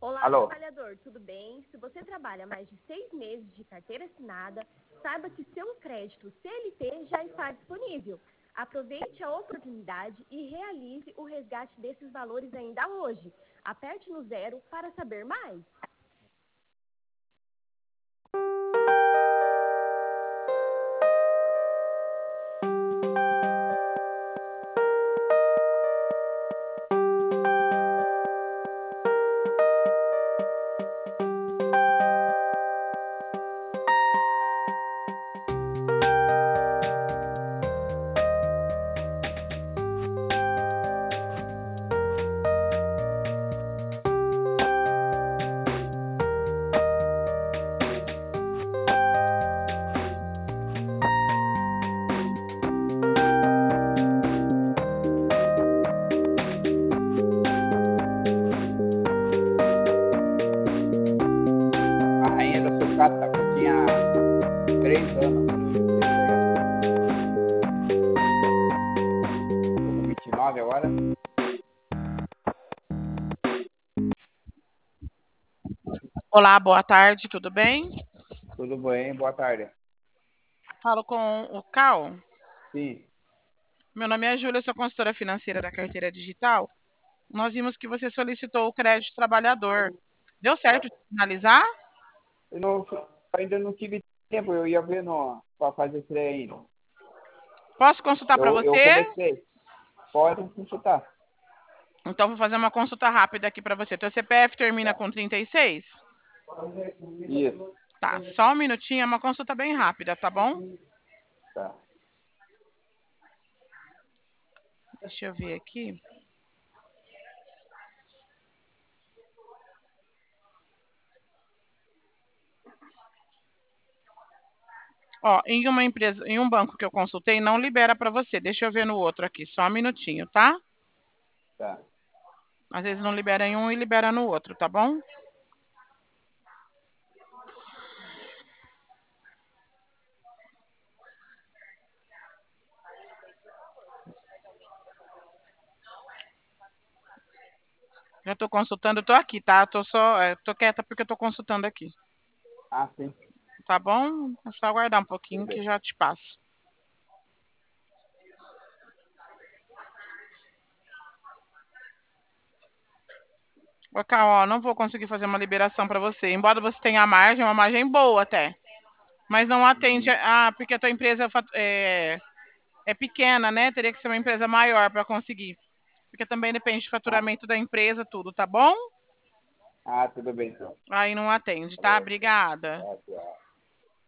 Olá, Alô? trabalhador, tudo bem? Se você trabalha mais de 6 meses de carteira assinada, saiba que seu crédito CLT já está disponível. Aproveite a oportunidade e realize o resgate desses valores ainda hoje. Aperte no 0 para saber mais. A rainha da sucata tinha 3 anos. Tô com 29 agora. Olá, boa tarde, tudo bem? Tudo bem? Boa tarde. Falo com o Cal. Sim. Meu nome é Júlia, sou consultora financeira da Carteira Digital. Nós vimos que você solicitou o crédito trabalhador. Deu certo de finalizar? Eu ainda não tive tempo, eu ia ver para fazer isso aí ainda. Posso consultar para Eu você? comecei. Pode consultar. Então, vou fazer uma consulta rápida aqui para você. Teu CPF termina com 36? Isso. Tá, só um minutinho, é uma consulta bem rápida, tá bom? Tá. Deixa eu ver aqui. Ó, em uma empresa, em um banco que eu consultei, não libera para você. Deixa eu ver no outro aqui, só um minutinho, tá? Tá. Às vezes não libera em um e libera no outro, tá bom? Já tô consultando, tô aqui, tá? Tô quieta porque eu tô consultando aqui. Ah, sim. Tá bom? É só aguardar um pouquinho Tudo bem. que já te passo. Ô, Cal, ó, não vou conseguir fazer uma liberação para você. Embora você tenha a margem, uma margem boa até. Mas não atende. Porque a tua empresa é pequena, né? Teria que ser uma empresa maior para conseguir. Porque também depende do faturamento da empresa, tudo, tá bom? Ah, tudo bem então. Aí não atende, tá? Obrigada. Tá, tchau.